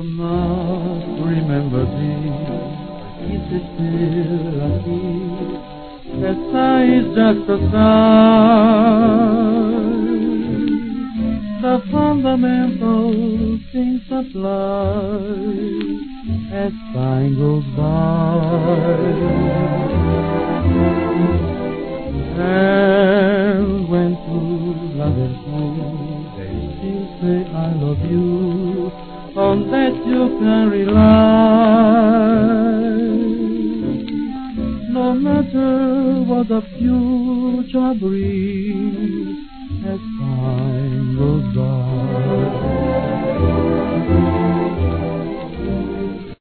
must remember this. Kiss is still a kiss. The sigh is just a sigh. The fundamental things apply as time goes by. And when true lovers meet, they still say I love you. On that you can rely. No matter what the future brings as time goes by.